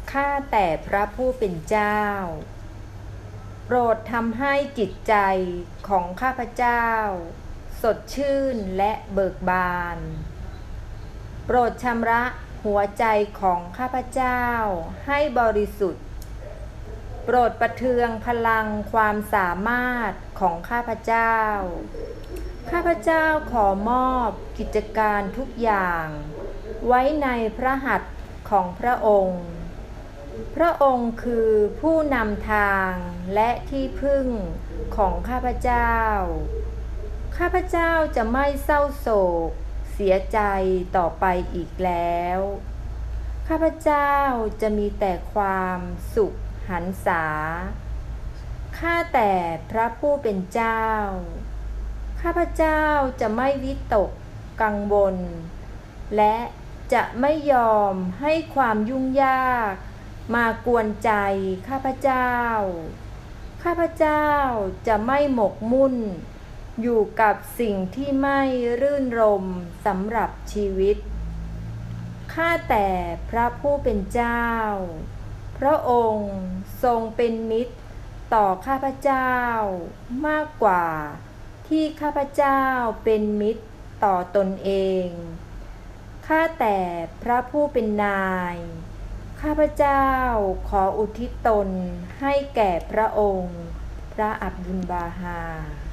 ข้าแต่พระผู้เป็นเจ้าโปรดทำให้จิตใจของข้าพเจ้าสดชื่นและเบิกบานโปรดชำระหัวใจของข้าพเจ้าให้บริสุทธิ์โปรดประเทืองพลังความสามารถของข้าพเจ้าข้าพเจ้าขอมอบกิจการทุกอย่างไว้ในพระหัตถ์ของพระองค์พระองค์คือผู้นำทางและที่พึ่งของข้าพเจ้าข้าพเจ้าจะไม่เศร้าโศกเสียใจต่อไปอีกแล้วข้าพเจ้าจะมีแต่ความสุขหันษาข้าแต่พระผู้เป็นเจ้าข้าพเจ้าจะไม่วิตกกังวลและจะไม่ยอมให้ความยุ่งยากมากวนใจข้าพเจ้าข้าพเจ้าจะไม่หมกมุ่นอยู่กับสิ่งที่ไม่รื่นรมสำหรับชีวิตข้าแต่พระผู้เป็นเจ้าพระองค์ทรงเป็นมิตรต่อข้าพเจ้ามากกว่าที่ข้าพเจ้าเป็นมิตรต่อตนเองข้าแต่พระผู้เป็นนายข้าพเจ้าขออุทิศตนให้แก่พระองค์พระอับดุลบาฮา